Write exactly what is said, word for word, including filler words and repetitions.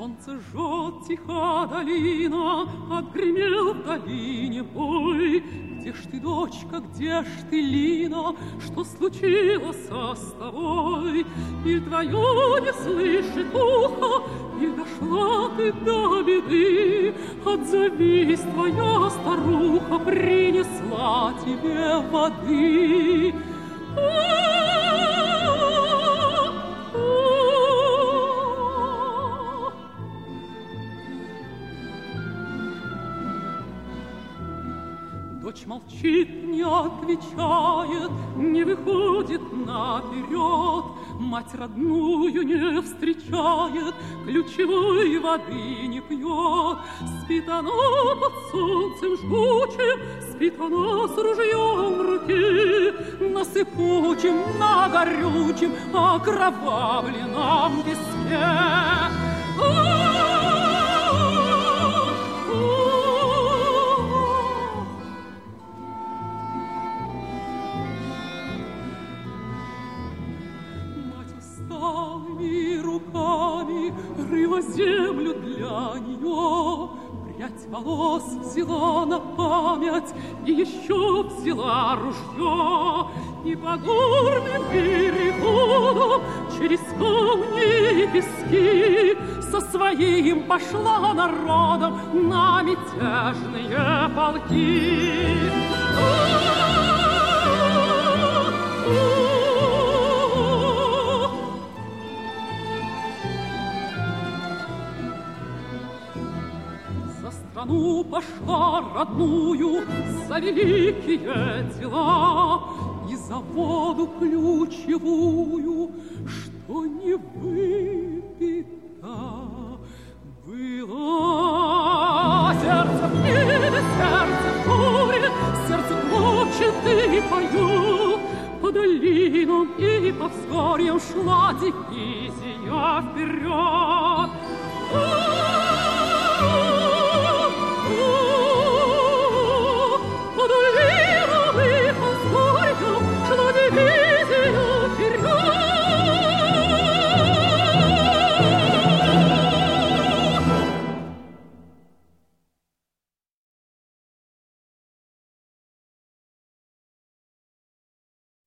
Солнце жжет, тиха долина, отгремел в долине бой. Где ж ты, дочка, где ж ты, Лина, что случилось с тобой? Или твое не слышит ухо, или дошла ты до беды? Отзовись, твоя старуха принесла тебе воды. Дочь молчит, не отвечает, не выходит наперед. Мать родную не встречает, ключевой воды не пьет. Спит она под солнцем жгучим, спит она с ружьем в руке, на сыпучем, на горючем, окровавленном песке. Руками рыла землю для нее, прядь волос взяла на память и еще взяла ружье. И по горным переходам через камни и пески со своим пошла народом на мятежные полки. Страну пошла родную за великие дела и за воду ключевую, что не выпита была. Сердце в небе, сердце в море, сердце плачет и поет. По долинам и по взгорьям шла дивизия вперед.